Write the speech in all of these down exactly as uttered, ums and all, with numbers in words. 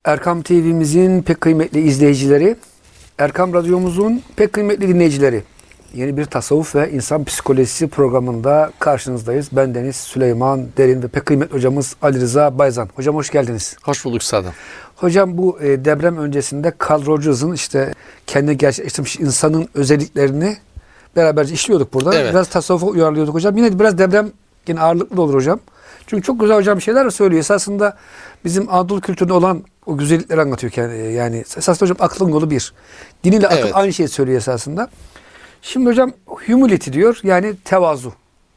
Erkam T V'mizin pek kıymetli izleyicileri, Erkam Radyomuzun pek kıymetli dinleyicileri, yeni bir tasavvuf ve insan psikolojisi programında karşınızdayız. Bendeniz Süleyman Derin ve pek kıymetli hocamız Ali Rıza Bayzan. Hocam hoş geldiniz. Hoş bulduk Sadım. Hocam bu e, deprem öncesinde Carl Rogers'ın işte kendi gerçekleştirmiş insanın özelliklerini beraberce işliyorduk burada. Evet. Biraz tasavvufa uyarlıyorduk hocam. Yine biraz deprem yine ağırlıklı da olur hocam. Çünkü çok güzel hocam şeyler söylüyor. Esasında bizim Anadolu kültüründe olan o güzellikleri anlatıyor. Yani, yani esasında hocam aklın yolu bir. Diniyle akıl Evet. aynı şeyi söylüyor esasında. Şimdi hocam humility diyor. Yani tevazu.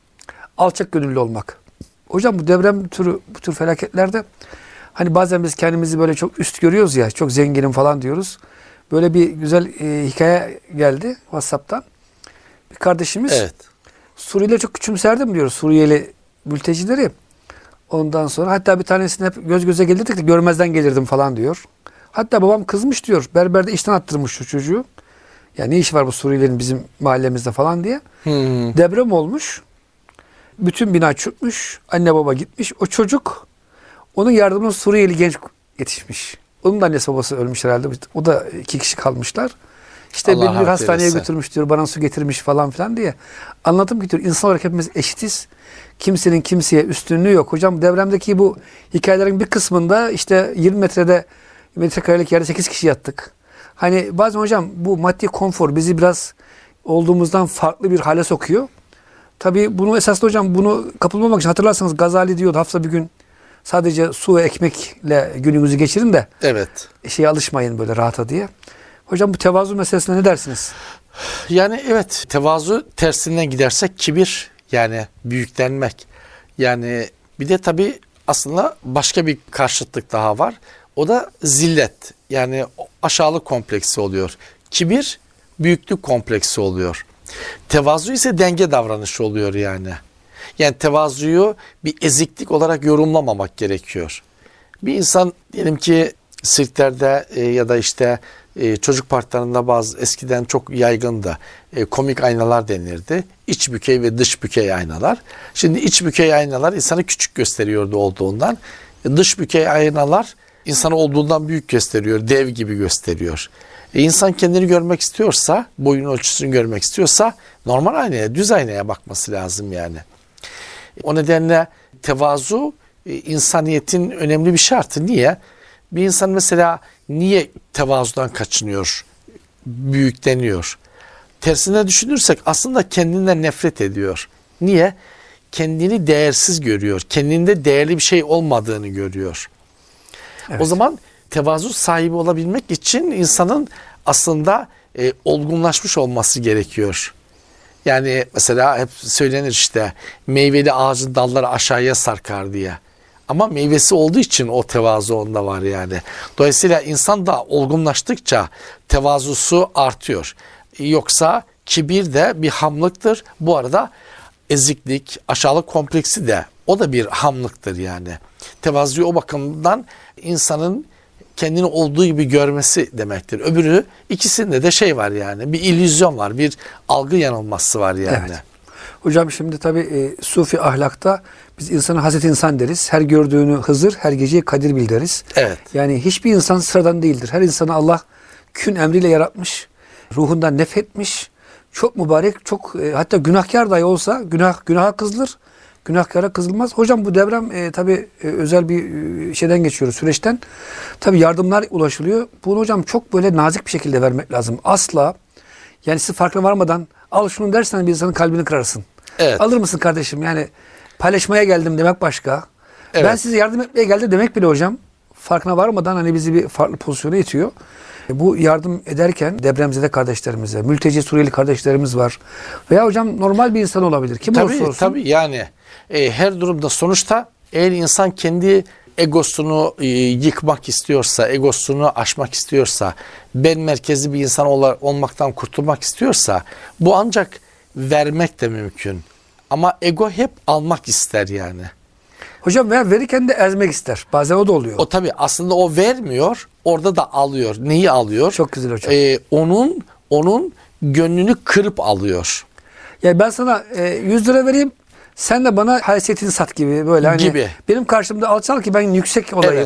Alçak gönüllü olmak. Hocam bu deprem türü bu tür felaketlerde hani bazen biz kendimizi böyle çok üst görüyoruz ya. Çok zenginim falan diyoruz. Böyle bir güzel e, hikaye geldi WhatsApp'tan. Bir kardeşimiz Evet. Suriyelileri çok küçümserdim diyor. Suriyeli mültecileri. Ondan sonra hatta bir tanesini hep göz göze gelirdik de görmezden gelirdim falan diyor. Hatta babam kızmış diyor. Berberde işten attırmış şu çocuğu. Ya ne işi var bu Suriyelilerin bizim mahallemizde falan diye. Hmm. Deprem olmuş. Bütün bina çökmüş. Anne baba gitmiş. O çocuk onun yardımına Suriyeli genç yetişmiş. Onun da annesi babası ölmüş herhalde. O da iki kişi kalmışlar. İşte Allah beni bir hastaneye eylesin. götürmüş diyor. Bana su getirmiş falan filan diye. Anlattım ki diyor insan olarak hepimiz eşitiz. Kimsenin kimseye üstünlüğü yok. Hocam depremdeki bu hikayelerin bir kısmında işte yirmi metrede metrekarelik yerde sekiz kişi yattık. Hani bazen hocam bu maddi konfor bizi biraz olduğumuzdan farklı bir hale sokuyor. Tabii bunu esasında hocam bunu kapılmamak için hatırlarsanız Gazali diyordu hafta bir gün sadece su ve ekmekle gününüzü geçirin de Evet. şeye alışmayın böyle rahata diye. Hocam bu tevazu meselesine ne dersiniz? Yani evet, tevazu tersinden gidersek kibir, yani büyüklenmek. Yani bir de tabii aslında başka bir karşıtlık daha var. O da zillet. Yani aşağılık kompleksi oluyor. Kibir büyüklük kompleksi oluyor. Tevazu ise denge davranışı oluyor yani. Yani tevazuyu bir eziklik olarak yorumlamamak gerekiyor. Bir insan diyelim ki sirklerde e, ya da işte e, çocuk parklarında bazı eskiden çok yaygındı. E, komik aynalar denirdi. İç bükey ve dış bükey aynalar. Şimdi iç bükey aynalar insanı küçük gösteriyordu olduğundan. E, dış bükey aynalar insanı olduğundan büyük gösteriyor. Dev gibi gösteriyor. E, insan kendini görmek istiyorsa, boyun ölçüsünü görmek istiyorsa normal aynaya, düz aynaya bakması lazım yani. O nedenle tevazu insaniyetin önemli bir şartı. Niye? Bir insan mesela niye tevazudan kaçınıyor, büyükleniyor? Tersine düşünürsek aslında kendinden nefret ediyor. Niye? Kendini değersiz görüyor. Kendinde değerli bir şey olmadığını görüyor. Evet. O zaman tevazu sahibi olabilmek için insanın aslında e, olgunlaşmış olması gerekiyor. Yani mesela hep söylenir işte meyveli ağacın dalları aşağıya sarkar diye. Ama meyvesi olduğu için o tevazu onda var yani. Dolayısıyla insan da olgunlaştıkça tevazusu artıyor. Yoksa kibir de bir hamlıktır. Bu arada eziklik, aşağılık kompleksi de o da bir hamlıktır yani. Tevazuyu o bakımdan insanın kendini olduğu gibi görmesi demektir. Öbürü ikisinde de şey var yani bir illüzyon var, bir algı yanılması var yani. Evet. Hocam şimdi tabii e, Sufi ahlakta biz insana Hazreti İnsan deriz. Her gördüğünü Hızır, her geceyi Kadir bil deriz. Evet. Yani hiçbir insan sıradan değildir. Her insanı Allah kün emriyle yaratmış. Ruhundan nefretmiş. Çok mübarek, çok e, hatta günahkar dahi olsa günah günaha kızılır. Günahkara kızılmaz. Hocam bu deprem e, tabii e, özel bir e, şeyden geçiyoruz, süreçten. Tabii yardımlar ulaşılıyor. Bunu hocam çok böyle nazik bir şekilde vermek lazım. Asla yani siz farkına varmadan al şunu dersen bir insanın kalbini kırarsın. Evet. Alır mısın kardeşim? Yani paylaşmaya geldim demek başka. Evet. Ben size yardım etmeye geldim demek bile hocam farkına varmadan hani bizi bir farklı pozisyona itiyor. Bu yardım ederken depremzede kardeşlerimize, mülteci Suriyeli kardeşlerimiz var. Veya hocam normal bir insan olabilir. Kim tabii, olursa olsun. Tabii yani e, her durumda sonuçta eğer insan kendi egosunu e, yıkmak istiyorsa, egosunu aşmak istiyorsa, ben merkezli bir insan ol, olmaktan kurtulmak istiyorsa bu ancak vermek de mümkün. Ama ego hep almak ister yani. Hocam veya verirken de ezmek ister. Bazen o da oluyor. O tabii aslında o vermiyor, orada da alıyor. Neyi alıyor? Çok güzel hocam. Ee, onun onun gönlünü kırıp alıyor. Yani ben sana e, yüz lira vereyim, sen de bana haysiyetini sat gibi böyle. Hani Gibi. benim karşımda alçal ki ben yüksek olayım. Evet.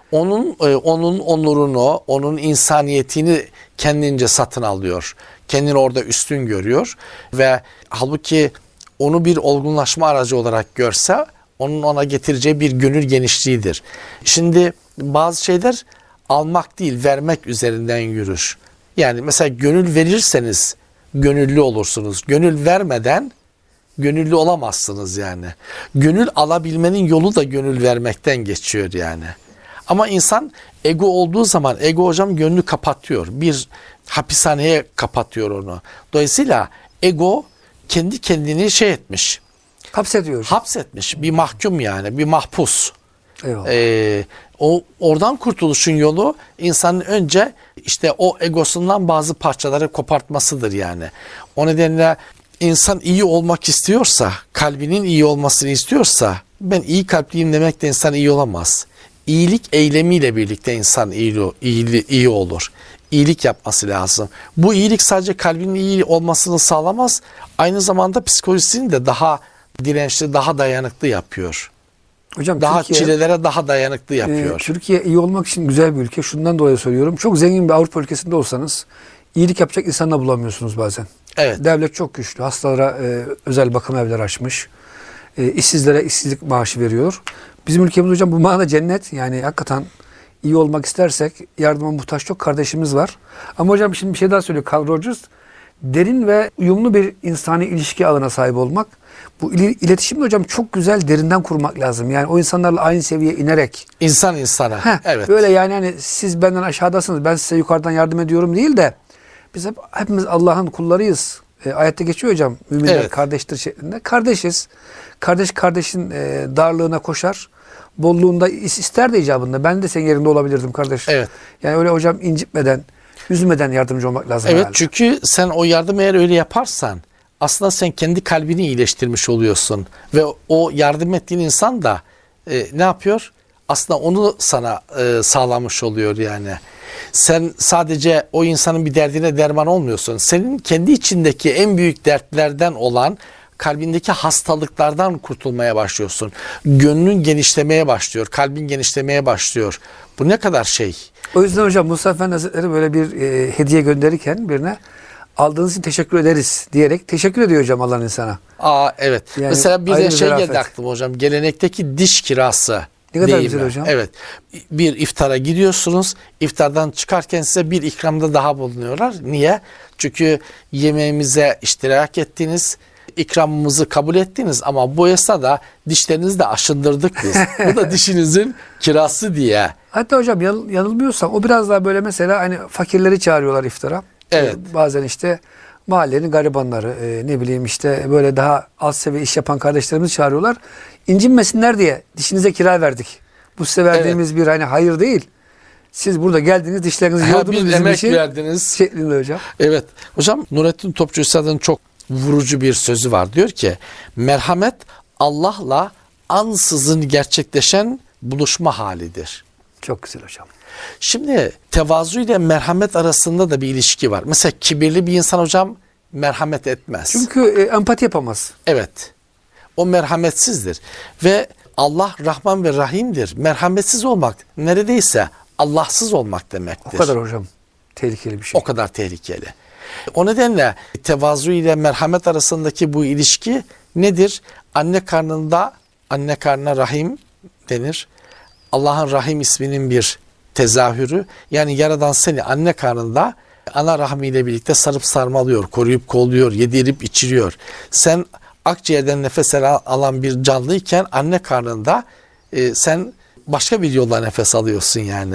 onun e, onun onurunu, onun insaniyetini kendince satın alıyor. Kendini orada üstün görüyor ve halbuki onu bir olgunlaşma aracı olarak görse onun ona getireceği bir gönül genişliğidir. Şimdi bazı şeyler almak değil, vermek üzerinden yürür. Yani mesela gönül verirseniz gönüllü olursunuz. Gönül vermeden gönüllü olamazsınız yani. Gönül alabilmenin yolu da gönül vermekten geçiyor yani. Ama insan ego olduğu zaman ego hocam gönlü kapatıyor. Bir hapishaneye kapatıyor onu. Dolayısıyla ego kendi kendini şey etmiş. Hapsediyor. Hapsetmiş. Bir mahkum yani. Bir mahpus. Eyvallah. Ee, o oradan kurtuluşun yolu insanın önce işte o egosundan bazı parçaları kopartmasıdır yani. O nedenle insan iyi olmak istiyorsa, kalbinin iyi olmasını istiyorsa, ben iyi kalpliyim demek de insan iyi olamaz. İyilik eylemiyle birlikte insan iyi, iyi, iyi olur. İyilik yapması lazım. Bu iyilik sadece kalbinin iyi olmasını sağlamaz. Aynı zamanda psikolojisini de daha dirençli, daha dayanıklı yapıyor. Hocam Daha Türkiye, çilelere daha dayanıklı e, yapıyor. Türkiye iyi olmak için güzel bir ülke. Şundan dolayı söylüyorum. Çok zengin bir Avrupa ülkesinde olsanız iyilik yapacak insanla bulamıyorsunuz bazen. Evet. Devlet çok güçlü. Hastalara e, özel bakım evleri açmış. E, işsizlere işsizlik maaşı veriyor. Bizim ülkemiz hocam bu manada cennet. Yani hakikaten iyi olmak istersek yardıma muhtaç çok kardeşimiz var. Ama hocam şimdi bir şey daha söylüyor Carl Rogers. Derin ve uyumlu bir insani ilişki ağına sahip olmak. Bu il- iletişimi hocam çok güzel derinden kurmak lazım. Yani o insanlarla aynı seviyeye inerek. İnsan insana. Heh, Evet. Böyle yani hani siz benden aşağıdasınız, ben size yukarıdan yardım ediyorum değil de biz hep hepimiz Allah'ın kullarıyız. E, ayette geçiyor hocam. Müminler Evet. kardeştir şeklinde. Kardeşiz. Kardeş kardeşin e, darlığına koşar. Bolluğunda is- ister de icabında. Ben de senin yerinde olabilirdim kardeş. Evet. Yani öyle hocam incitmeden, üzmeden yardımcı olmak lazım. Evet herhalde. çünkü sen o yardım eğer öyle yaparsan aslında sen kendi kalbini iyileştirmiş oluyorsun. Ve o yardım ettiğin insan da e, ne yapıyor? Aslında onu sana e, sağlamış oluyor yani. Sen sadece o insanın bir derdine derman olmuyorsun. Senin kendi içindeki en büyük dertlerden olan kalbindeki hastalıklardan kurtulmaya başlıyorsun. Gönlün genişlemeye başlıyor. Kalbin genişlemeye başlıyor. Bu ne kadar şey. O yüzden hocam Musa Efendi Hazretleri böyle bir e, hediye gönderirken birine aldığınız için teşekkür ederiz diyerek teşekkür ediyor hocam Allah'ın insana. Aa evet. Yani Mesela bir ayrı de bir şey zarafet. geldi aklıma hocam. Gelenekteki diş kirası. Ne kadar deyimi. güzel hocam. Evet. Bir iftara gidiyorsunuz. İftardan çıkarken size bir ikramda daha bulunuyorlar. Niye? Çünkü yemeğimize iştirak ettiniz. İkramımızı kabul ettiniz ama bu esnada dişlerinizi de aşındırdık biz. Bu da dişinizin kirası diye. Hatta hocam yan- yanılmıyorsam o biraz daha böyle mesela hani fakirleri çağırıyorlar iftara. Evet. Ee, bazen işte mahallenin garibanları e, ne bileyim işte böyle daha az seviye iş yapan kardeşlerimizi çağırıyorlar. İncinmesinler diye dişinize kira verdik. Bu size verdiğimiz bir hani hayır değil. Siz burada geldiniz dişlerinizi Ha, yordunuz bir bizim emek için. verdiniz. Şeklinde hocam. Evet. Hocam Nurettin Topçu Üstad'ın çok vurucu bir sözü var. Diyor ki merhamet Allah'la ansızın gerçekleşen buluşma halidir. Çok güzel hocam. Şimdi tevazu ile merhamet arasında da bir ilişki var. Mesela kibirli bir insan hocam merhamet etmez. Çünkü e, empati yapamaz. Evet. O merhametsizdir. Ve Allah Rahman ve Rahim'dir. Merhametsiz olmak neredeyse Allahsız olmak demektir. O kadar hocam. Tehlikeli bir şey. O kadar tehlikeli. O nedenle tevazu ile merhamet arasındaki bu ilişki nedir? Anne karnında, anne karnına rahim denir. Allah'ın Rahim isminin bir tezahürü. Yani Yaradan seni anne karnında ana rahmiyle birlikte sarıp sarmalıyor, koruyup kolluyor, yedirip içiriyor. Sen akciğerden nefes alan bir canlıyken anne karnında e, sen başka bir yolla nefes alıyorsun yani.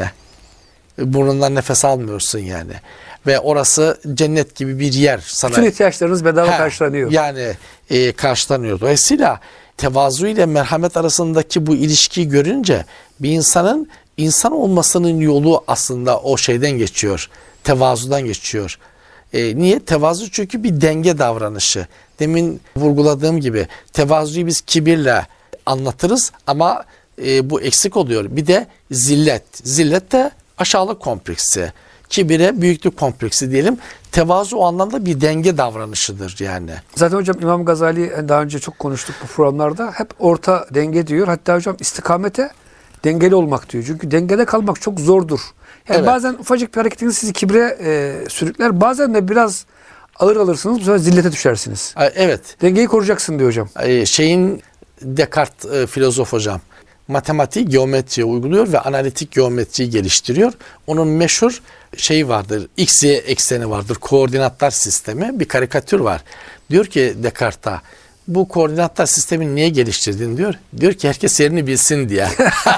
Burnundan nefes almıyorsun yani. Ve orası cennet gibi bir yer sana. Bütün ihtiyaçlarınız bedava He, karşılanıyor. Yani e, karşılanıyor. Dolayısıyla tevazu ile merhamet arasındaki bu ilişkiyi görünce bir insanın insan olmasının yolu aslında o şeyden geçiyor. Tevazudan geçiyor. E, niye? Tevazu çünkü bir denge davranışı. Demin vurguladığım gibi tevazuyu biz kibirle anlatırız ama e, bu eksik oluyor. Bir de zillet. Zillet de aşağılık kompleksi. Kibire büyüklük kompleksi diyelim. Tevazu o anlamda bir denge davranışıdır yani. Zaten hocam İmam Gazali daha önce çok konuştuk bu programlarda. Hep orta denge diyor. Hatta hocam istikamete Dengeli olmak diyor. Çünkü dengede kalmak çok zordur. Yani Evet. bazen ufacık bir hareketiniz sizi kibre e, sürükler. Bazen de biraz ağır alırsınız. Bu sefer zillete düşersiniz. Ay, Evet. Dengeyi koruyacaksın diyor hocam. Ay, Şeyin Descartes e, filozof hocam. Matematiği geometriye uyguluyor ve analitik geometriyi geliştiriyor. Onun meşhur şeyi vardır. X, Y ekseni vardır. Koordinatlar sistemi. Bir karikatür var. Diyor ki Descartes'a, bu koordinatlar sistemini niye geliştirdin diyor. Diyor ki herkes yerini bilsin diye.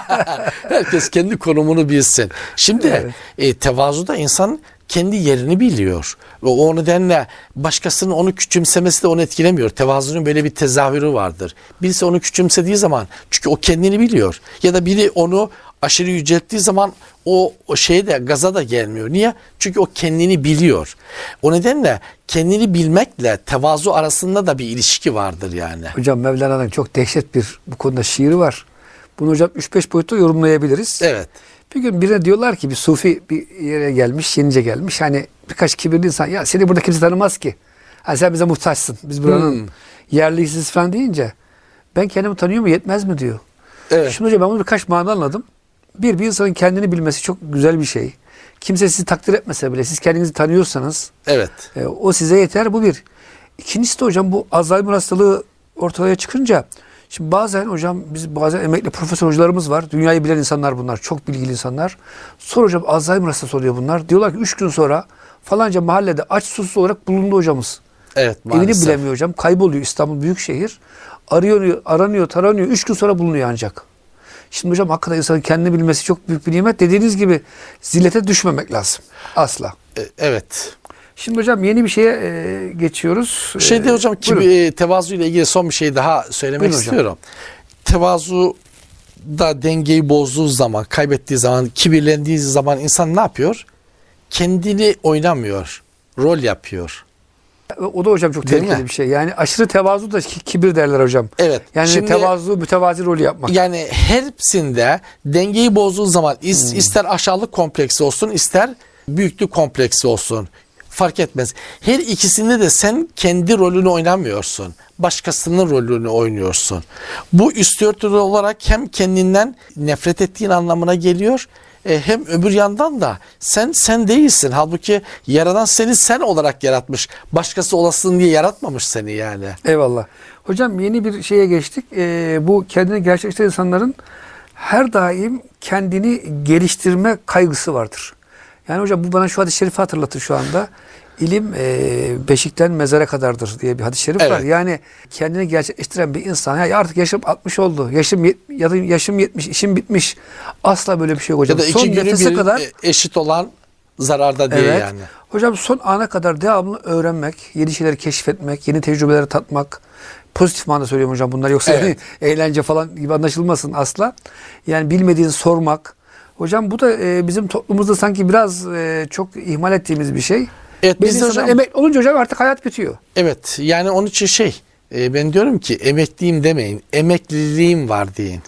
Herkes kendi konumunu bilsin. Şimdi Evet. e, tevazuda insan kendi yerini biliyor. Ve o nedenle başkasının onu küçümsemesi de onu etkilemiyor. Tevazunun böyle bir tezahürü vardır. Birisi onu küçümsediği zaman, çünkü o kendini biliyor. Ya da biri onu aşırı yücelttiği zaman o, o şeye de gaza da gelmiyor. Niye? Çünkü o kendini biliyor. O nedenle kendini bilmekle tevazu arasında da bir ilişki vardır yani. Hocam Mevlana'nın çok dehşet bir bu konuda şiiri var. Bunu hocam üç beş boyutta yorumlayabiliriz. Evet. Bir gün birine diyorlar ki bir sufi bir yere gelmiş, yenice gelmiş. Hani birkaç kibirli insan, ya seni burada kimse tanımaz ki. Ha, sen bize muhtaçsın. Biz buranın Hmm. yerlisiz falan deyince ben kendimi tanıyor mu yetmez mi diyor. Evet. Şimdi hocam ben bunu birkaç mana anladım. Bir, bir insanın kendini bilmesi çok güzel bir şey. Kimse sizi takdir etmese bile siz kendinizi tanıyorsanız Evet. e, o size yeter. Bu bir. İkincisi de hocam bu Alzheimer hastalığı ortaya çıkınca şimdi bazen hocam biz bazen emekli profesör hocalarımız var. Dünyayı bilen insanlar bunlar. Çok bilgili insanlar. Sonra hocam Alzheimer hastası oluyor bunlar. Diyorlar ki üç gün sonra falanca mahallede aç susuz olarak bulundu hocamız. Evet, Evini maalesef. bilemiyor hocam. Kayboluyor İstanbul Büyükşehir. Arıyor, aranıyor, taranıyor. Üç gün sonra bulunuyor ancak. Şimdi hocam hakikaten insanın kendini bilmesi çok büyük bir nimet. Dediğiniz gibi zillete düşmemek lazım. Asla. E, Evet. Şimdi hocam yeni bir şeye e, geçiyoruz. Şeyde E, hocam ki buyurun. e, tevazu ile ilgili son bir şey daha söylemek Buyurun hocam. istiyorum. Tevazu da dengeyi bozduğu zaman, kaybettiği zaman, kibirlendiği zaman insan ne yapıyor? Kendini oynamıyor. Rol yapıyor. O da hocam çok Değil tehlikeli mi? bir şey. Yani aşırı tevazu da ki- kibir derler hocam. Evet. Yani Şimdi- tevazu, mütevazi rolü yapmak. Yani hepsinde dengeyi bozduğu zaman is- Hmm. ister aşağılık kompleksi olsun, ister büyüklük kompleksi olsun. Fark etmez. Her ikisinde de sen kendi rolünü oynamıyorsun. Başkasının rolünü oynuyorsun. Bu üstü örtülü olarak hem kendinden nefret ettiğin anlamına geliyor, e, hem öbür yandan da sen sen değilsin. Halbuki Yaradan seni sen olarak yaratmış. Başkası olasın diye yaratmamış seni yani. Eyvallah. Hocam yeni bir şeye geçtik. Ee, bu kendini gerçekleştiren insanların her daim kendini geliştirme kaygısı vardır. Yani hocam bu bana şu hadis-i şerifi hatırlatır şu anda. İlim e, beşikten mezara kadardır diye bir hadis-i şerif Evet. var. Yani kendini gerçekleştiren bir insan, ya artık yaşım altmış oldu, yaşım yet- ya da yaşım yetmiş, işim bitmiş. Asla böyle bir şey yok hocam. Ya da iki Son günü nefese bir kadar e, eşit olan zararda diye evet. yani. Hocam son ana kadar devamlı öğrenmek, yeni şeyleri keşfetmek, yeni tecrübeleri tatmak. Pozitif manada söylüyorum hocam bunlar. Yoksa Evet. eğlence falan gibi anlaşılmasın asla. Yani bilmediğini sormak. Hocam bu da e, bizim toplumumuzda sanki biraz e, çok ihmal ettiğimiz bir şey. Evet, Biz biz insanlar hocam- emekli olunca hocam artık hayat bitiyor. Evet, yani onun için şey e, ben diyorum ki emekliyim demeyin, emekliliğim var deyin.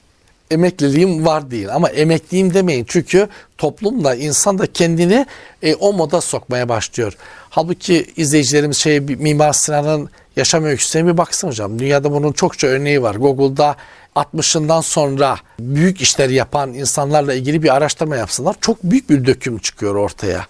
Emekliliğim var deyin ama emekliyim demeyin, çünkü toplumda insan da kendini e, o moda sokmaya başlıyor. Halbuki izleyicilerimiz şey Mimar Sinan'ın yaşam öyküsüne bir baksın hocam. Dünyada bunun çokça örneği var. Google'da altmışından sonra büyük işleri yapan insanlarla ilgili bir araştırma yapsınlar. Çok büyük bir döküm çıkıyor ortaya.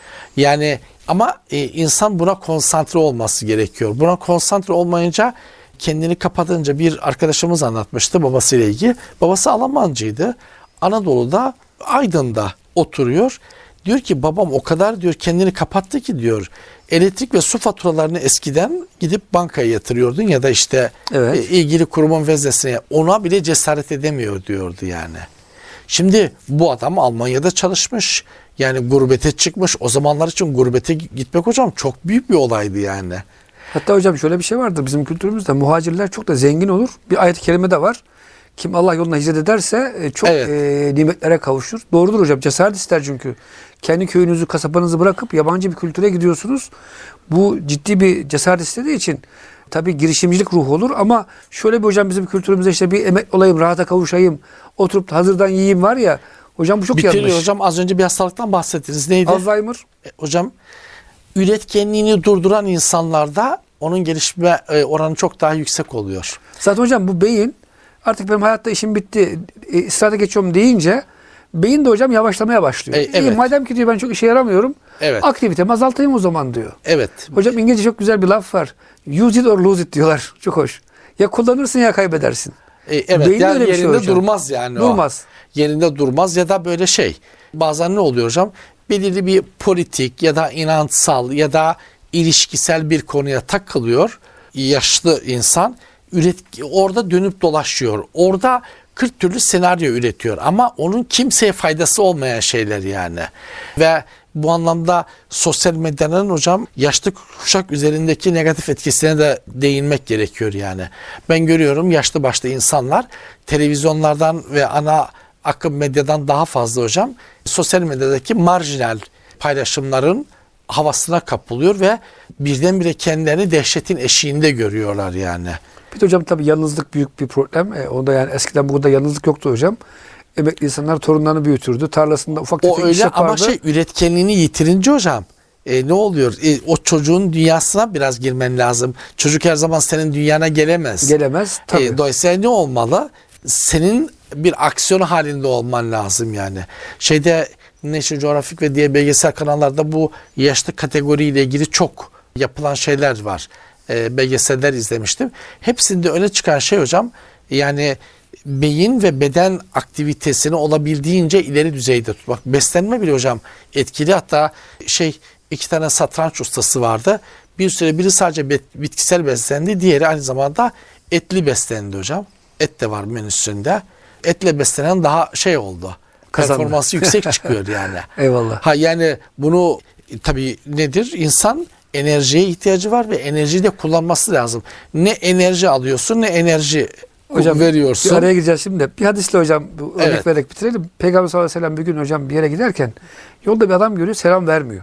Yani ama e, insan buna konsantre olması gerekiyor. Buna konsantre olmayınca, kendini kapatınca, bir arkadaşımız anlatmıştı babasıyla ilgili. Babası Almancıydı. Anadolu'da, Aydın'da oturuyor. Diyor ki babam o kadar diyor kendini kapattı ki diyor, elektrik ve su faturalarını eskiden gidip bankaya yatırıyordun ya da işte Evet. e, ilgili kurumun veznesine, ona bile cesaret edemiyor diyordu yani. Şimdi bu adam Almanya'da çalışmış. Yani gurbete çıkmış. O zamanlar için gurbete gitmek hocam çok büyük bir olaydı yani. Hatta hocam şöyle bir şey vardır bizim kültürümüzde. Muhacirler çok da zengin olur. Bir ayet-i kerime de var. Kim Allah yoluna hicret ederse e, çok Evet. e, nimetlere kavuşur. Doğrudur hocam. Cesaret ister çünkü. Kendi köyünüzü, kasabanızı bırakıp yabancı bir kültüre gidiyorsunuz. Bu ciddi bir cesaret istediği için tabii girişimcilik ruhu olur ama şöyle bir hocam bizim kültürümüzde işte bir emek olayım, rahata kavuşayım, oturup da hazırdan yiyeyim var ya. Hocam bu çok Bitiriyor yanlış. hocam, az önce bir hastalıktan bahsettiniz. Neydi? Alzheimer. E, hocam üretkenliğini durduran insanlarda onun gelişme e, oranı çok daha yüksek oluyor. Zaten hocam bu beyin Artık benim hayatta işim bitti. E, istirahate geçiyorum deyince beyin de hocam yavaşlamaya başlıyor. E, İyi, evet. madem ki diyor ben çok işe yaramıyorum. Evet. Aktivitemi azaltayım o zaman diyor. Evet. Hocam İngilizce çok güzel bir laf var. Use it or lose it diyorlar. Çok hoş. Ya kullanırsın ya kaybedersin. E, evet. Beyin Yani öyle bir şey yerinde hocam. durmaz yani Durmaz. o. Yerinde durmaz ya da böyle şey. Bazen ne oluyor hocam? Belirli bir politik ya da inançsal ya da ilişkisel bir konuya takılıyor. Yaşlı insan üret orada dönüp dolaşıyor. Orada kırk türlü senaryo üretiyor ama onun kimseye faydası olmayan şeyler yani. Ve bu anlamda sosyal medyanın hocam yaşlı kuşak üzerindeki negatif etkisine de değinmek gerekiyor yani. Ben görüyorum yaşlı başlı insanlar televizyonlardan ve ana akım medyadan daha fazla hocam sosyal medyadaki marjinal paylaşımların havasına kapılıyor ve birdenbire kendilerini dehşetin eşiğinde görüyorlar yani. Bir de hocam tabii yalnızlık büyük bir problem. E, onda yani eskiden burada yalnızlık yoktu hocam. Emekli insanlar torunlarını büyütürdü. Tarlasında ufak tefek O öyle iş yapardı. ama şey üretkenliğini yitirince hocam e, ne oluyor? E, o çocuğun dünyasına biraz girmen lazım. Çocuk her zaman senin dünyana gelemez. Gelemez. Tabii. E, dolayısıyla ne olmalı? Senin bir aksiyon halinde olman lazım yani. Şeyde National Geographic ve diğer belgesel kanallarda bu yaşlı kategoriyle ilgili çok yapılan şeyler var. E, belgeseller izlemiştim. Hepsinde öne çıkan şey hocam yani beyin ve beden aktivitesini olabildiğince ileri düzeyde tutmak. Beslenme bile hocam etkili. Hatta şey iki tane satranç ustası vardı. Bir süre biri sadece bitkisel beslendi. Diğeri aynı zamanda etli beslendi hocam. Et de var menüsünde. Etle beslenen daha şey oldu. Kazandı. Performansı yüksek çıkıyor yani. Eyvallah. Ha yani bunu tabii nedir? İnsan enerjiye ihtiyacı var ve enerjiyi de kullanması lazım. Ne enerji alıyorsun ne enerji Hocam veriyorsun. bir araya gireceğiz şimdi de. Bir hadisle hocam bu örnek Evet. vererek bitirelim. Peygamber sallallahu aleyhi ve sellem bir gün hocam bir yere giderken yolda bir adam görüyor selam vermiyor.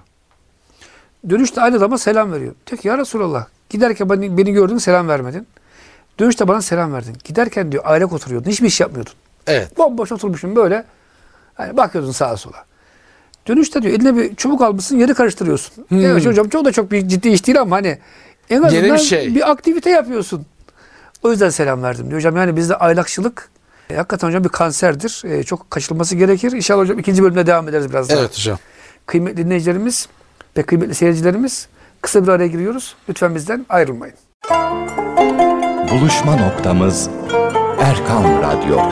Dönüşte aynı adama selam veriyor. Diyor ki ya Resulallah giderken beni, beni gördün selam vermedin. Dönüşte bana selam verdin. Giderken diyor aylak oturuyordun. Hiçbir iş yapmıyordun. Evet. Bomboş oturmuşsun böyle. Yani bakıyordun sağa sola. Dönüşte diyor eline bir çubuk almışsın yeri karıştırıyorsun. Hmm. Evet hocam çok da çok bir ciddi iş değil ama hani en azından Yeni bir şey. bir aktivite yapıyorsun. O yüzden selam verdim diyor. Hocam yani bizde aylakçılık e, hakikaten hocam bir kanserdir. E, çok kaçınılması gerekir. İnşallah hocam ikinci bölümde devam ederiz biraz daha. Evet hocam. Kıymetli dinleyicilerimiz ve kıymetli seyircilerimiz kısa bir araya giriyoruz. Lütfen bizden ayrılmayın. Buluşma noktamız Erkam Radyo.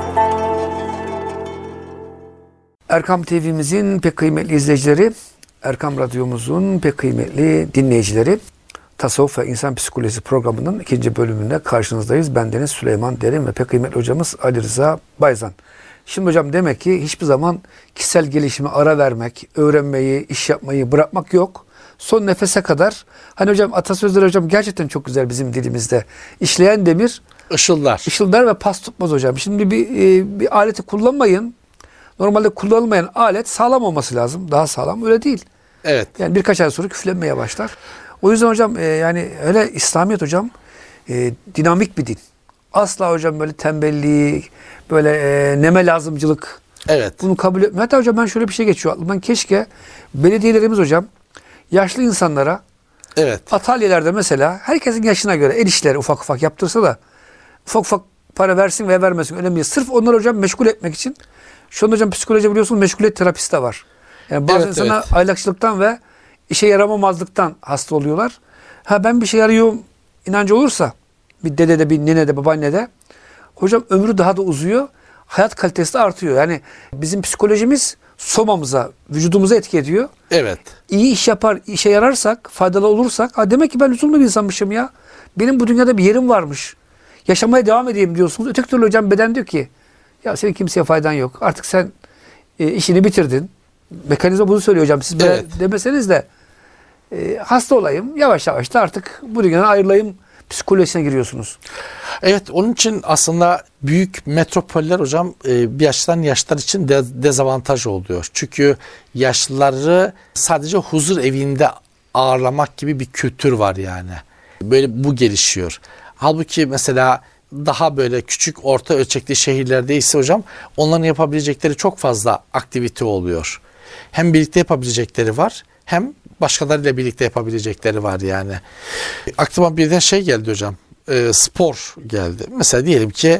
Erkam T V'mizin pek kıymetli izleyicileri, Erkam Radyomuzun pek kıymetli dinleyicileri, Tasavvuf ve İnsan Psikolojisi programının ikinci bölümünde karşınızdayız. Bendeniz Süleyman Derin ve pek kıymetli hocamız Ali Rıza Bayzan. Şimdi hocam demek ki hiçbir zaman kişisel gelişime ara vermek, öğrenmeyi, iş yapmayı bırakmak yok. Son nefese kadar. Hani hocam atasözleri hocam gerçekten çok güzel bizim dilimizde. İşleyen demir Işıllar. ışıldar ve pas tutmaz hocam. Şimdi bir, e, bir aleti kullanmayın. Normalde kullanılmayan alet sağlam olması lazım. Daha sağlam öyle değil. Evet. Yani birkaç ay sonra küflenmeye başlar. O yüzden hocam e, yani öyle İslamiyet hocam e, dinamik bir din. Asla hocam böyle tembelliği, böyle e, neme lazımcılık Evet. bunu kabul etmiyor. Hatta hocam ben şöyle bir şey geçiyor aklımdan. Keşke belediyelerimiz hocam yaşlı insanlara Evet. atölyelerde mesela herkesin yaşına göre el işleri ufak ufak yaptırsa da ufak ufak para versin ve vermesin önemli değil. Sırf onları hocam meşgul etmek için. Şu anda hocam psikoloji biliyorsunuz meşguliyet terapisi de var. Yani bazı Evet, insanlar evet. aylakçılıktan ve işe yaramamazlıktan hasta oluyorlar. Ha ben bir şey yarıyorum inancı olursa bir dedede, bir nenede, babaannede hocam ömrü daha da uzuyor. Hayat kalitesi de artıyor. Yani bizim psikolojimiz somamıza, vücudumuza etki ediyor. Evet. İyi iş yapar, işe yararsak, faydalı olursak, ha demek ki ben lüzumlu bir insanmışım ya. Benim bu dünyada bir yerim varmış. Yaşamaya devam edeyim diyorsunuz. Öteki türlü hocam beden diyor ki ya senin kimseye faydan yok. Artık sen e, işini bitirdin. Mekanizma bunu söylüyor hocam. Siz böyle Evet. demeseniz de e, hasta olayım. Yavaş yavaş da artık bu dünyadan ayrılayım psikolojisine giriyorsunuz. Evet, onun için aslında büyük metropoller hocam e, bir açıdan yaşlılar için de, dezavantaj oluyor. Çünkü yaşlıları sadece huzur evinde ağırlamak gibi bir kültür var yani. Böyle bu gelişiyor. Halbuki mesela daha böyle küçük orta ölçekli şehirlerde ise hocam onların yapabilecekleri çok fazla aktivite oluyor. Hem birlikte yapabilecekleri var hem başkalarıyla birlikte yapabilecekleri var yani. Aklıma birden şey geldi hocam. E, spor geldi. Mesela diyelim ki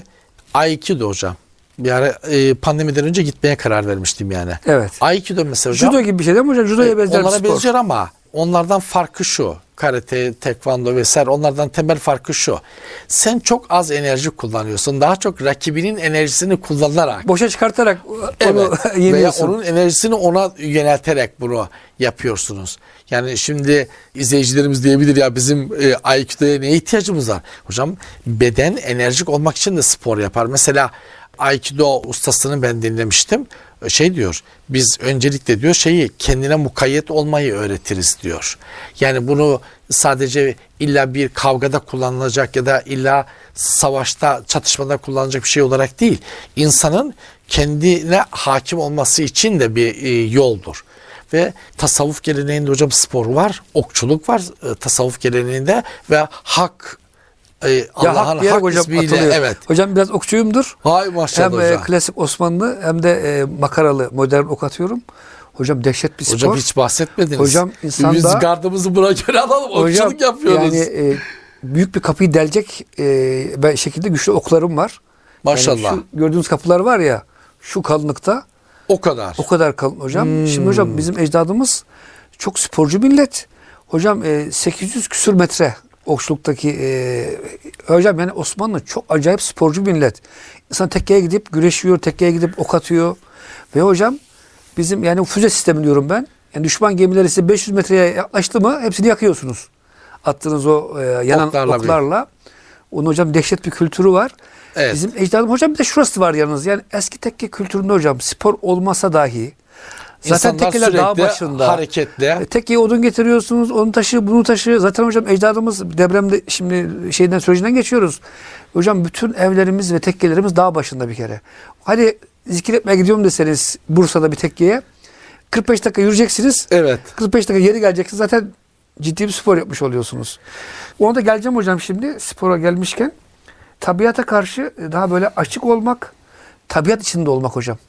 Aikido hocam. Bir ara e, pandemiden önce gitmeye karar vermiştim yani. Evet. Aikido mesela hocam. Judo gibi bir şey değil mi hocam? Judo'ya E, benzer bir onlara spor. benziyor ama onlardan farkı şu. Karate, tekvando vesaire onlardan temel farkı şu. Sen çok az enerji kullanıyorsun. Daha çok rakibinin enerjisini kullanarak. Boşa çıkartarak Evet. onu Veya yeniyorsun. onun enerjisini ona yönelterek bunu yapıyorsunuz. Yani şimdi izleyicilerimiz diyebilir ya bizim e, Aikido'ya neye ihtiyacımız var? Hocam beden enerjik olmak için de spor yapar. Mesela Aikido ustasını ben dinlemiştim. Şey diyor, biz öncelikle diyor şeyi kendine mukayyet olmayı öğretiriz diyor. Yani bunu sadece illa bir kavgada kullanılacak ya da illa savaşta, çatışmada kullanılacak bir şey olarak değil. İnsanın kendine hakim olması için de bir e, yoldur. Ve tasavvuf geleneğinde hocam spor var, okçuluk var e, tasavvuf geleneğinde ve hak e, Ya Allah'ın hak diyerek hak hocam ismiyle atılıyor. evet. Hocam biraz okçuyumdur. Hay maşallah Hem e, hocam. klasik Osmanlı hem de e, makaralı modern ok atıyorum. Hocam dehşet bir spor. Hocam hiç bahsetmediniz. Hocam insanda- Biz gardımızı buna göre alalım. Hocam, Okçuluk yapıyoruz. yani e, büyük bir kapıyı delecek e, ben şekilde güçlü oklarım var. Maşallah. Yani şu gördüğünüz kapılar var ya şu kalınlıkta O kadar. o kadar kalın hocam. Hmm. Şimdi hocam bizim ecdadımız çok sporcu millet. Hocam e, sekiz yüz küsür metre okçuluktaki e, hocam yani Osmanlı çok acayip sporcu millet. İnsan tekkeye gidip güreşiyor, tekkeye gidip ok atıyor. Ve hocam bizim yani füze sistemi diyorum ben. Yani düşman gemileri size beş yüz metreye yaklaştı mı hepsini yakıyorsunuz. Attığınız o e, yanan Oklarla oklarla. Onun hocam dehşet bir kültürü var. Evet. Bizim ecdadım hocam bir de şurası var yalnız. Yani eski tekke kültüründe hocam spor olmasa dahi zaten İnsanlar tekkeler dağ sürekli başında. hareketli. E, Tekkeye odun getiriyorsunuz, onu taşı, bunu taşı. Zaten hocam ecdadımız depremde şimdi şeyden sürecinden geçiyoruz. Hocam bütün evlerimiz ve tekkelerimiz dağ başında bir kere. Hadi zikir etmeye gidiyorum deseniz Bursa'da bir tekkeye kırk beş dakika yürüyeceksiniz. Evet. kırk beş dakika geri geleceksiniz. Zaten ciddi bir spor yapmış oluyorsunuz. Ona da geleceğim hocam şimdi spora gelmişken. Tabiata karşı daha böyle açık olmak, tabiat içinde olmak hocam.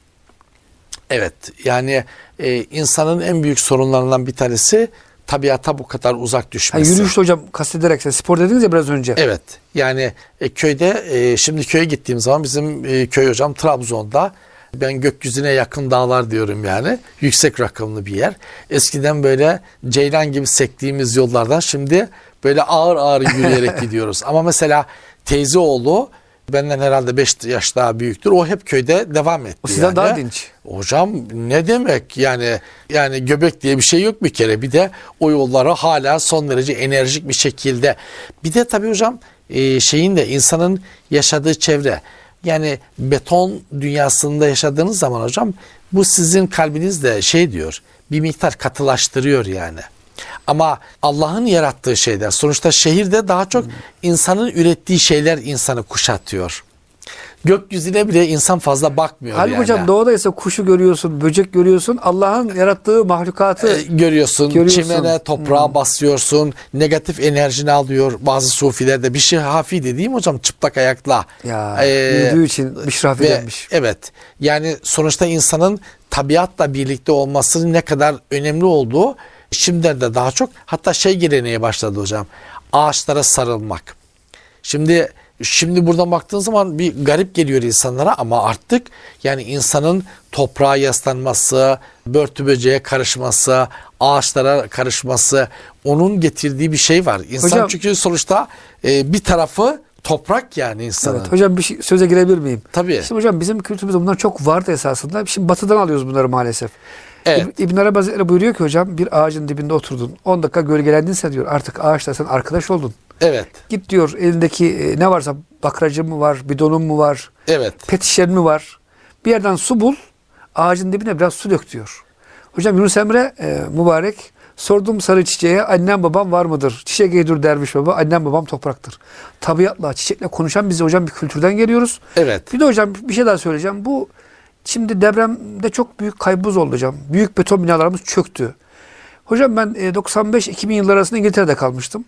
Evet. Yani e, insanın en büyük sorunlarından bir tanesi tabiata bu kadar uzak Ha, düşmesi. yürüyüşte hocam kastederek sen spor dediniz ya biraz önce. Evet. Yani e, köyde e, şimdi köye gittiğim zaman bizim e, köy hocam Trabzon'da. Ben gökyüzüne yakın dağlar diyorum yani. Yüksek rakımlı bir yer. Eskiden böyle ceylan gibi sektiğimiz yollardan şimdi böyle ağır ağır yürüyerek gidiyoruz. Ama mesela teyze oğlu benden herhalde beş yaş daha büyüktür. O hep köyde devam etti. O sizden yani. daha dinç. Hocam ne demek yani yani göbek diye bir şey yok bir kere. Bir de o yolları hala son derece enerjik bir şekilde. Bir de tabii hocam e, şeyin de insanın yaşadığı çevre. Yani beton dünyasında yaşadığınız zaman hocam bu sizin kalbinizde şey diyor bir miktar katılaştırıyor yani. Ama Allah'ın yarattığı şeyler sonuçta şehirde daha çok insanın ürettiği şeyler insanı kuşatıyor. Gökyüzüne bile insan fazla bakmıyor Halbuki yani. hocam doğada ise kuşu görüyorsun, böcek görüyorsun. Allah'ın yarattığı mahlukatı Ee, görüyorsun, görüyorsun. çimene, toprağa hmm. basıyorsun, negatif enerjini alıyor. Bazı sufilerde bir şey hafi değil mi hocam? Çıplak ayakla. Ya Ee, yürüdüğü için bişrafi ve, denmiş. Evet. Yani sonuçta insanın tabiatla birlikte olmasının ne kadar önemli olduğu şimdiden de daha çok hatta şey geleneği başladı hocam. Ağaçlara sarılmak. Şimdi Şimdi buradan baktığın zaman bir garip geliyor insanlara ama artık yani insanın toprağa yaslanması, börtü böceğe karışması, ağaçlara karışması onun getirdiği bir şey var. İnsan Hocam, çünkü sonuçta e, bir tarafı toprak yani insanın. Evet, hocam bir şey, söze girebilir miyim? Tabii. Şimdi hocam bizim kültürümüzde bunlar çok vardı esasında. Şimdi batıdan alıyoruz bunları maalesef. Evet. İb- İbn Arabi Hazretleri buyuruyor ki hocam bir ağacın dibinde oturdun. on dakika gölgelendinse diyor artık ağaçla sen arkadaş oldun. Evet. Git diyor elindeki e, ne varsa bakracın mı var, bidonun mu var, Evet. pet şişen mi var? Bir yerden su bul, ağacın dibine biraz su dök diyor. Hocam Yunus Emre e, mübarek sordum sarı çiçeğe annem babam var mıdır? Çiçek eğdir derviş baba annem babam topraktır. Tabiatla, çiçekle konuşan biz hocam bir kültürden geliyoruz. Evet. Bir de hocam bir şey daha söyleyeceğim. Bu şimdi depremde çok büyük kaybımız oldu hocam. Büyük beton binalarımız çöktü. Hocam ben e, doksan beş iki bin yılları arasında İngiltere'de kalmıştım.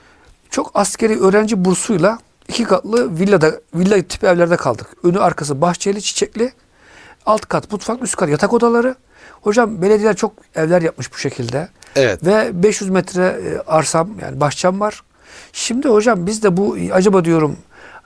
Çok askeri öğrenci bursuyla iki katlı villada, villa tipi evlerde kaldık. Önü arkası bahçeli, çiçekli. Alt kat mutfak, üst kat yatak odaları. Hocam belediyeler çok evler yapmış bu şekilde. Evet. Ve beş yüz metre arsam yani bahçem var. Şimdi hocam biz de bu acaba diyorum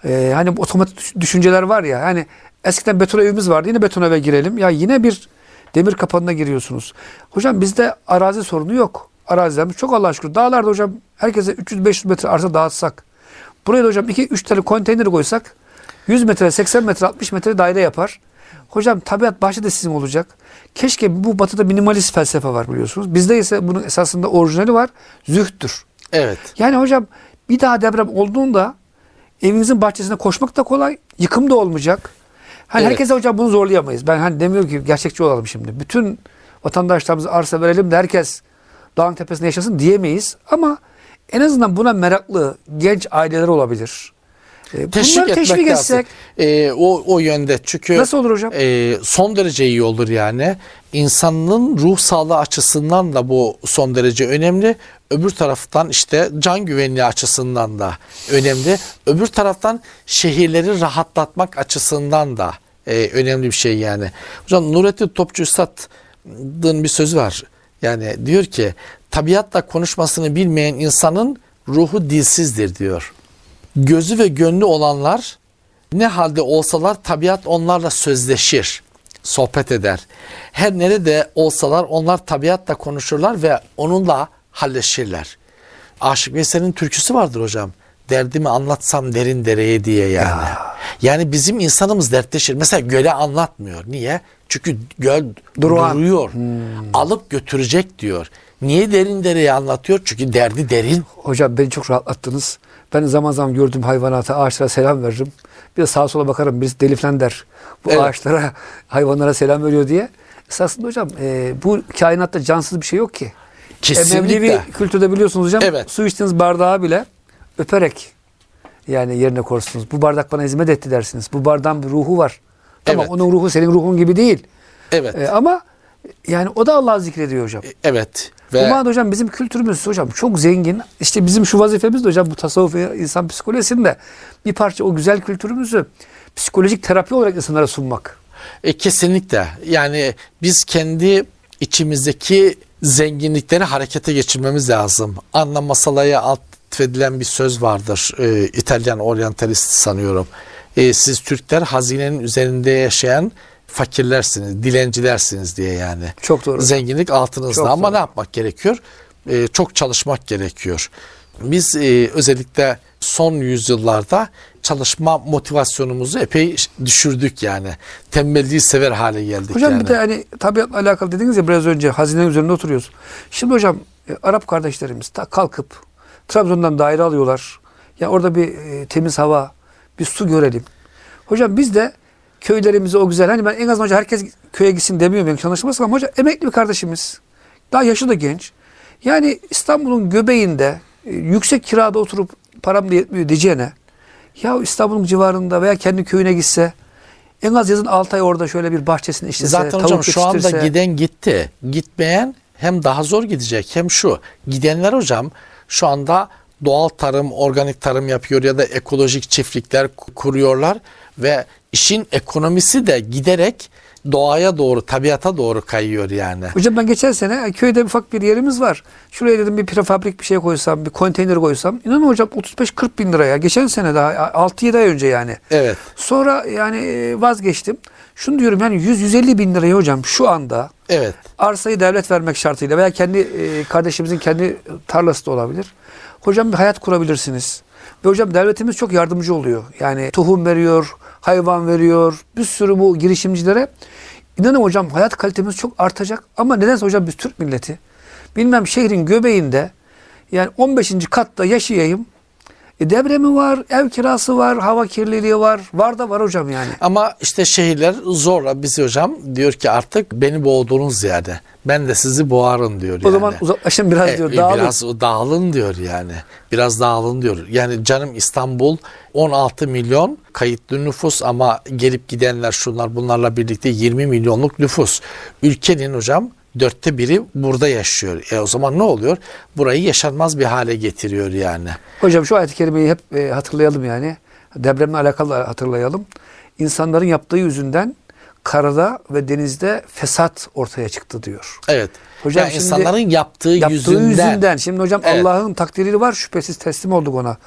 Ee, hani otomatik düşünceler var ya. Hani eskiden beton evimiz vardı. Yine beton eve girelim. Ya yine bir demir kapanına giriyorsunuz. Hocam bizde arazi sorunu yok. Arazilerimiz çok Allah'a şükür. Dağlarda hocam herkese üç yüz beş yüz metre arsa dağıtsak. Buraya da hocam iki üç tane konteyner koysak yüz metre, seksen metre, altmış metre daire yapar. Hocam tabiat bahçe de sizin olacak. Keşke bu batıda minimalist felsefe var biliyorsunuz. Bizde ise bunun esasında orijinali var. Zühttür. Evet. Yani hocam bir daha deprem olduğunda evinizin bahçesine koşmak da kolay. Yıkım da olmayacak. Hani Evet. herkese hocam bunu zorlayamayız. Ben hani demiyorum ki gerçekçi olalım şimdi. Bütün vatandaşlarımıza arsa verelim de herkes dağın tepesinde yaşasın diyemeyiz. Ama en azından buna meraklı genç aileler olabilir. Ee, Teşvik Bunları etmek teşvik lazım. etsek Ee, o, o yönde. Çünkü nasıl olur hocam? e, son derece iyi olur yani. İnsanın ruh sağlığı açısından da bu son derece önemli. Öbür taraftan işte can güvenliği açısından da önemli. Öbür taraftan şehirleri rahatlatmak açısından da e, önemli bir şey yani. Hocam Nurettin Topçu Üstad'ın bir sözü var. Yani diyor ki tabiatla konuşmasını bilmeyen insanın ruhu dilsizdir diyor. Gözü ve gönlü olanlar ne halde olsalar tabiat onlarla sözleşir, sohbet eder. Her nerede olsalar onlar tabiatla konuşurlar ve onunla halleşirler. Aşık Veysel'in türküsü vardır hocam. Derdimi anlatsam derin dereye diye yani. Ya. Yani bizim insanımız dertleşir. Mesela göle anlatmıyor. Niye? Çünkü göl Durağan. duruyor. Hmm. Alıp götürecek diyor. Niye derin dereye anlatıyor? Çünkü derdi derin. Hocam beni çok rahatlattınız. Ben zaman zaman gördüğüm hayvanata, ağaçlara selam veririm. Bir de sağa sola bakarım. Birisi deli falan der. Bu Evet. ağaçlara, hayvanlara selam veriyor diye. Esasında hocam e, bu kainatta cansız bir şey yok ki. Kesinlikle. E, Mevlevi kültürde biliyorsunuz hocam. Evet. Su içtiğiniz bardağı bile öperek yani yerine korursunuz. Bu bardak bana hizmet etti dersiniz. Bu bardağın bir ruhu var. Tamam, Evet. onun ruhu senin ruhun gibi değil. Evet. E, ama yani o da Allah'ı zikrediyor hocam. Evet. Bu Ve manada hocam bizim kültürümüz hocam çok zengin. İşte bizim şu vazifemiz de hocam bu tasavvuf ve insan psikolojisinde bir parça o güzel kültürümüzü psikolojik terapi olarak insanlara sunmak. E, kesinlikle. Yani biz kendi içimizdeki zenginlikleri harekete geçirmemiz lazım. Anna Masala'ya atfedilen bir söz vardır. E, İtalyan oryantalist sanıyorum. E, siz Türkler hazinenin üzerinde yaşayan fakirlersiniz, dilencilersiniz diye yani. Çok doğru. Zenginlik altınızda Çok ama doğru. ne yapmak gerekiyor? E, çok çalışmak gerekiyor. Biz e, özellikle son yüzyıllarda çalışma motivasyonumuzu epey düşürdük yani. Tembelliği sever hale geldik Hocam yani. bir de hani tabiatla alakalı dediniz ya biraz önce hazinenin üzerinde oturuyoruz. Şimdi hocam e, Arap kardeşlerimiz ta kalkıp Trabzon'dan daire alıyorlar. Ya orada bir e, temiz hava, bir su görelim. Hocam biz de köylerimizi o güzel hani ben en azından hocam herkes köye gitsin demiyorum yani çalışmasın ama hocam emekli bir kardeşimiz. Daha yaşı da genç. Yani İstanbul'un göbeğinde e, yüksek kirada oturup param da yetmiyor diyeceğine ya İstanbul'un civarında veya kendi köyüne gitse en az yazın altı ay orada şöyle bir bahçesini işlese, Zaten tavuk hocam şu anda yetiştirse. giden gitti. Gitmeyen hem daha zor gidecek hem şu. Gidenler hocam şu anda doğal tarım, organik tarım yapıyor ya da ekolojik çiftlikler kuruyorlar ve işin ekonomisi de giderek doğaya doğru, tabiata doğru kayıyor yani. Hocam ben geçen sene köyde ufak bir yerimiz var. Şuraya dedim bir prefabrik bir şey koysam, bir konteyner koysam. İnanın hocam otuz beş kırk bin liraya. Geçen sene daha altı yedi ay önce yani. Evet. Sonra yani vazgeçtim. Şunu diyorum yani yüz yüz elli bin liraya hocam şu anda Evet. arsayı devlet vermek şartıyla veya kendi e, kardeşimizin kendi tarlası da olabilir. Hocam bir hayat kurabilirsiniz. Ve hocam devletimiz çok yardımcı oluyor. Yani tohum veriyor, hayvan veriyor. Bir sürü bu girişimcilere. İnanın hocam hayat kalitemiz çok artacak. Ama nedense hocam biz Türk milleti bilmem şehrin göbeğinde yani on beşinci katta yaşayayım. E depremi var, ev kirası var, hava kirliliği var. Var da var hocam yani. Ama işte şehirler zorla bizi hocam diyor ki artık beni boğdunuz yani. Ben de sizi boğarım diyor O yani. zaman uzaklaşın biraz E, diyor. e, Dağılın. Biraz dağılın diyor yani. Biraz dağılın diyor. Yani canım İstanbul on altı milyon kayıtlı nüfus ama gelip gidenler şunlar bunlarla birlikte yirmi milyonluk nüfus. Ülkenin hocam dörtte biri burada yaşıyor. E o zaman ne oluyor? Burayı yaşanmaz bir hale getiriyor yani. Hocam şu ayet-i kerimeyi hep e, hatırlayalım yani. Depremle alakalı hatırlayalım. İnsanların yaptığı yüzünden karada ve denizde fesat ortaya çıktı diyor. Evet. Hocam yani şimdi insanların yaptığı, Yaptığı yüzünden. yüzünden. Şimdi hocam Evet. Allah'ın takdiri var şüphesiz teslim olduk ona.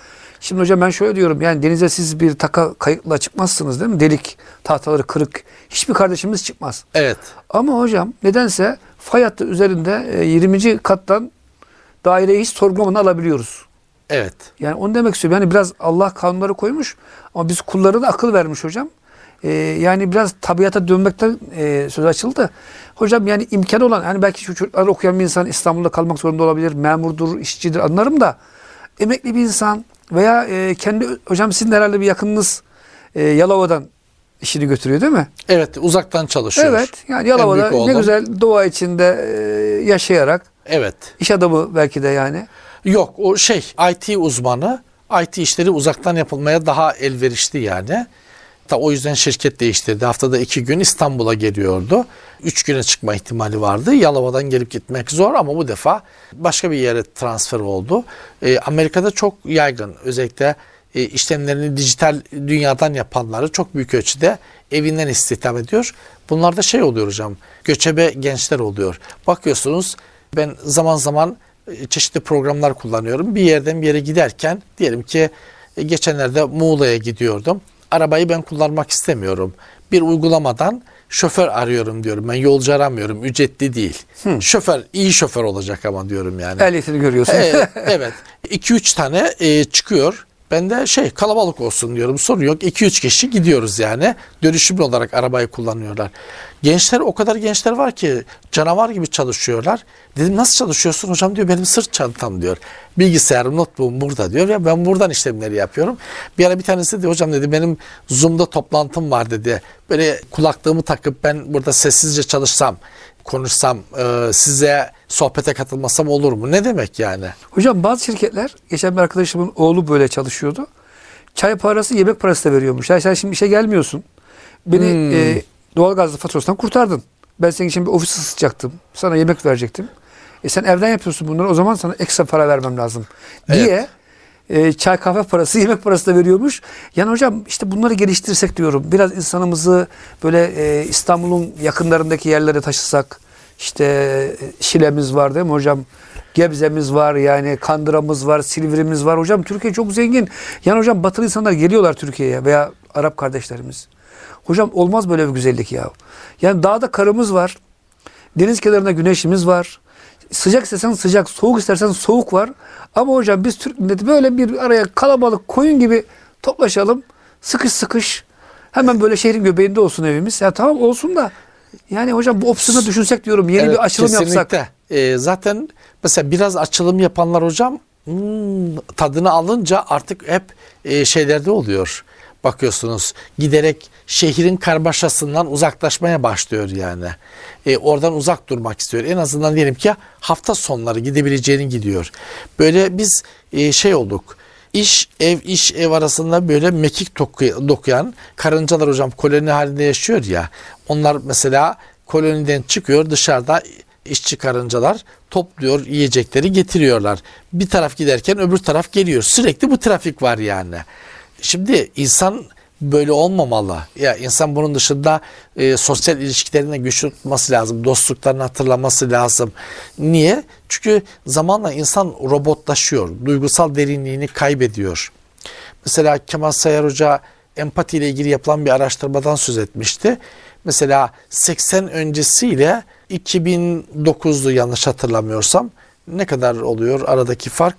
Şimdi hocam ben şöyle diyorum, yani denize siz bir taka kayıkla çıkmazsınız değil mi? Delik, tahtaları kırık. Hiçbir kardeşimiz çıkmaz. Evet. Ama hocam nedense fay hattı üzerinde e, yirminci kattan daireyi hiç sorgulamadan alabiliyoruz. Evet. Yani onu demek istiyorum. Yani biraz Allah kanunları koymuş ama biz kullara da akıl vermiş hocam. Ee, yani biraz tabiata dönmekten e, söz açıldı. Hocam yani imkan olan, hani belki şu çocukları okuyan bir insan İstanbul'da kalmak zorunda olabilir. Memurdur, işçidir, anlarım da emekli bir insan veya e, kendi, hocam sizin herhalde bir yakınınız e, Yalova'dan işini götürüyor değil mi? Evet, uzaktan çalışıyor. Evet. Yani En Yalova'da büyük ne oğlum. güzel doğa içinde e, yaşayarak, Evet. iş adamı belki de yani. Yok, o şey I T uzmanı, I T işleri uzaktan yapılmaya daha elverişli yani. Ta o yüzden şirket değiştirdi. Haftada iki gün İstanbul'a geliyordu. Üç güne çıkma ihtimali vardı. Yalova'dan gelip gitmek zor ama bu defa başka bir yere transfer oldu. Ee, Amerika'da çok yaygın. Özellikle e, işlemlerini dijital dünyadan yapanları çok büyük ölçüde evinden istihdam ediyor. Bunlarda şey oluyor hocam, göçebe gençler oluyor. Bakıyorsunuz, ben zaman zaman e, çeşitli programlar kullanıyorum. Bir yerden bir yere giderken, diyelim ki e, geçenlerde Muğla'ya gidiyordum. Arabayı ben kullanmak istemiyorum. Bir uygulamadan şoför arıyorum diyorum. Ben yolcu aramıyorum. Ücretli değil. Hı. Şoför, iyi şoför olacak ama diyorum yani. Ehliyetini görüyorsun. Ee, evet. iki üç tane e, çıkıyor. Ben de şey, kalabalık olsun diyorum. Sorun yok. iki üç kişi gidiyoruz yani. Dönüşümlü olarak arabayı kullanıyorlar. Gençler, o kadar gençler var ki canavar gibi çalışıyorlar. Dedim nasıl çalışıyorsun hocam, diyor benim sırt çantam diyor. Bilgisayarım, notebook'um burada diyor. Ya ben buradan işlemleri yapıyorum. Bir ara bir tanesi dedi hocam dedi benim Zoom'da toplantım var dedi. Böyle kulaklığımı takıp ben burada sessizce çalışsam, konuşsam, e, size sohbete katılmasam olur mu? Ne demek yani? Hocam bazı şirketler, geçen bir arkadaşımın oğlu böyle çalışıyordu. Çay parası, yemek parası da veriyormuş. Yani sen şimdi işe gelmiyorsun. Beni Hmm. e, doğalgazlı faturasından kurtardın. Ben senin için bir ofis ısıtacaktım. Sana yemek verecektim. E sen evden yapıyorsun bunları. O zaman sana ekstra para vermem lazım diye e, çay kahve parası, yemek parası da veriyormuş. Yani hocam işte bunları geliştirsek diyorum. Biraz insanımızı böyle e, İstanbul'un yakınlarındaki yerlere taşısak. İşte e, Şile'miz var değil mi hocam? Gebze'miz var, yani Kandıra'mız var, Silivri'miz var. Hocam Türkiye çok zengin. Yani hocam batılı insanlar geliyorlar Türkiye'ye veya Arap kardeşlerimiz. Hocam olmaz böyle bir güzellik ya. Yani dağda karımız var. Deniz kenarında güneşimiz var. Sıcak istersen sıcak, soğuk istersen soğuk var. Ama hocam biz Türk milleti böyle bir araya kalabalık koyun gibi toplaşalım. Sıkış sıkış. Hemen böyle şehrin göbeğinde olsun evimiz. Ya tamam olsun da yani hocam bu opsiyonu düşünsek diyorum. Yeni Evet, bir açılım kesinlikle. yapsak. Ee, zaten mesela biraz açılım yapanlar hocam hmm, tadını alınca artık hep e, şeylerde oluyor. Bakıyorsunuz giderek şehrin karmaşasından uzaklaşmaya başlıyor yani. E, oradan uzak durmak istiyor. En azından diyelim ki hafta sonları gidebileceğini gidiyor. Böyle biz e, şey olduk. İş ev iş ev arasında böyle mekik doku- dokuyan karıncalar hocam koloni halinde yaşıyor ya. Onlar mesela koloniden çıkıyor, dışarıda işçi karıncalar topluyor, yiyecekleri getiriyorlar. Bir taraf giderken öbür taraf geliyor. Sürekli bu trafik var yani. Şimdi insan böyle olmamalı. Ya insan bunun dışında e, sosyal ilişkilerine güçlü tutması lazım. Dostluklarını hatırlaması lazım. Niye? Çünkü zamanla insan robotlaşıyor. Duygusal derinliğini kaybediyor. Mesela Kemal Sayar Hoca empati ile ilgili yapılan bir araştırmadan söz etmişti. Mesela seksen öncesiyle iki bin dokuzdu yanlış hatırlamıyorsam. Ne kadar oluyor aradaki fark?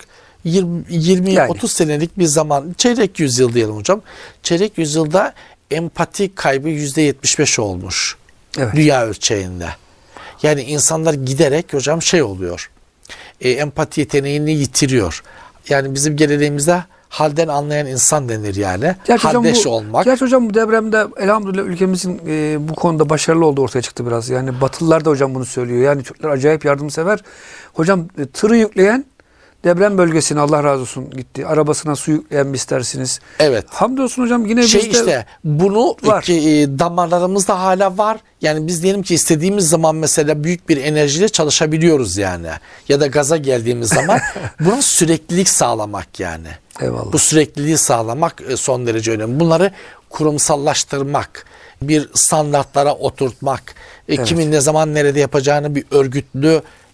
yirmi otuz senelik bir zaman, çeyrek yüzyıl diyelim hocam. Çeyrek yüzyılda empati kaybı yüzde yetmiş beş olmuş. Evet. Dünya ölçeğinde. Yani insanlar giderek hocam şey oluyor. E, empati yeteneğini yitiriyor. Yani bizim geleneğimizde halden anlayan insan denir yani. Gerçi Haldeş hocam bu, olmak. Gerçi hocam bu depremde elhamdülillah ülkemizin e, bu konuda başarılı olduğu ortaya çıktı biraz. Yani Batılılar da hocam bunu söylüyor. Yani Türkler acayip yardımsever. Hocam e, tırı yükleyen deprem bölgesine Allah razı olsun gitti. Arabasına su yükleyen mi istersiniz? Evet. Hamdolsun hocam yine şey bizde işte bunu var. Ki, e, damarlarımızda hala var. Yani biz diyelim ki istediğimiz zaman mesela büyük bir enerjiyle çalışabiliyoruz yani. Ya da gaza geldiğimiz zaman buna süreklilik sağlamak yani. Eyvallah. Bu sürekliliği sağlamak son derece önemli. Bunları kurumsallaştırmak, bir standartlara oturtmak, evet. Kimin ne zaman nerede yapacağını bir örgütlü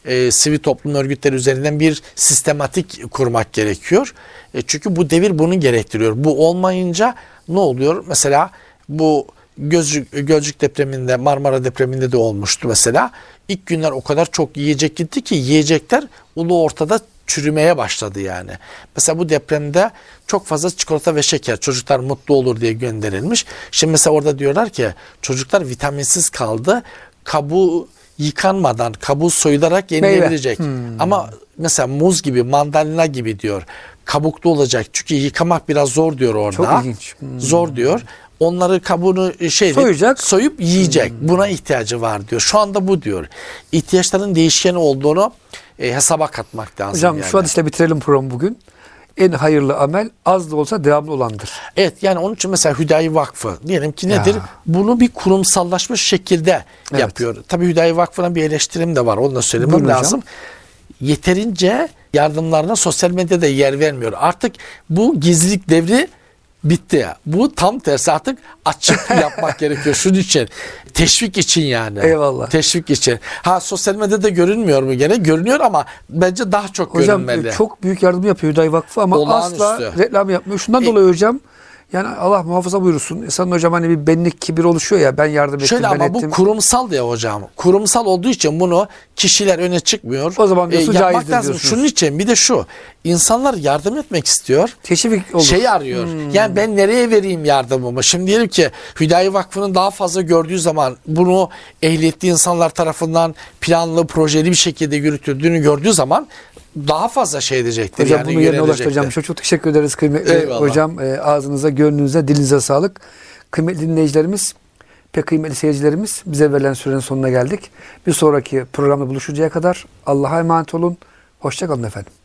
e, sivil toplum örgütleri üzerinden bir sistematik kurmak gerekiyor. E, çünkü bu devir bunu gerektiriyor. Bu olmayınca ne oluyor? Mesela bu Gölcük, Gölcük depreminde, Marmara depreminde de olmuştu mesela. İlk günler o kadar çok yiyecek gitti ki yiyecekler ulu ortada çürümeye başladı yani. Mesela bu depremde çok fazla çikolata ve şeker çocuklar mutlu olur diye gönderilmiş. Şimdi mesela orada diyorlar ki çocuklar vitaminsiz kaldı. Kabuğu yıkanmadan, kabuğu soyularak yenilebilecek. Hmm. Ama mesela muz gibi, mandalina gibi diyor. Kabuklu olacak. Çünkü yıkamak biraz zor diyor orada. Çok ilginç. Hmm. Zor diyor. Onları kabuğunu şey soyacak, soyup yiyecek. Hmm. Buna ihtiyacı var diyor. Şu anda bu diyor. İhtiyaçların değişken olduğunu e, hesaba katmak lazım. Hocam yani. şu an işte bitirelim programı bugün. En hayırlı amel az da olsa devamlı olandır. Evet, yani onun için mesela Hüdayi Vakfı diyelim ki nedir? Ya. Bunu bir kurumsallaşmış şekilde evet. yapıyor. Tabii Hüdayi Vakfı'na bir eleştirim de var. Onu da söylemem Buyurun lazım. hocam. Yeterince yardımlarına sosyal medyada yer vermiyor. Artık bu gizlilik devri bitti. Bu tam tersi, artık açık yapmak gerekiyor. Şunun için. Teşvik için yani. Eyvallah. Teşvik için. Ha, sosyal medyada görünmüyor mu gene? Görünüyor ama bence daha çok hocam, görünmeli. Hocam çok büyük yardım yapıyor Hüdayi Vakfı ama Olağanüstü. asla reklam yapmıyor. Şundan e, dolayı hocam, yani Allah muhafaza buyursun. İnsanın hocam hani bir benlik, kibir oluşuyor ya, ben yardım ettim, Şöyle ben ama ettim. Bu kurumsal ya hocam. Kurumsal olduğu için bunu kişiler öne çıkmıyor. O zaman diyorsun, e, yapmak caizdir lazım. diyorsunuz. Şunun için bir de şu. İnsanlar yardım etmek istiyor. Teşvik olur. Şey arıyor. Hmm. Yani ben nereye vereyim yardımımı? Şimdi diyelim ki Hüdayi Vakfı'nın daha fazla gördüğü zaman, bunu ehliyetli insanlar tarafından planlı, projeli bir şekilde yürütüldüğünü gördüğü zaman daha fazla şey edecektir. Hocam yani bunu yerine ulaştıracağım. Çok çok teşekkür ederiz kıymetli Eyvallah. hocam. E, ağzınıza, gönlünüze, dilinize sağlık. Kıymetli dinleyicilerimiz, pek kıymetli seyircilerimiz, bize verilen sürenin sonuna geldik. Bir sonraki programda buluşuncaya kadar Allah'a emanet olun. Hoşça kalın efendim.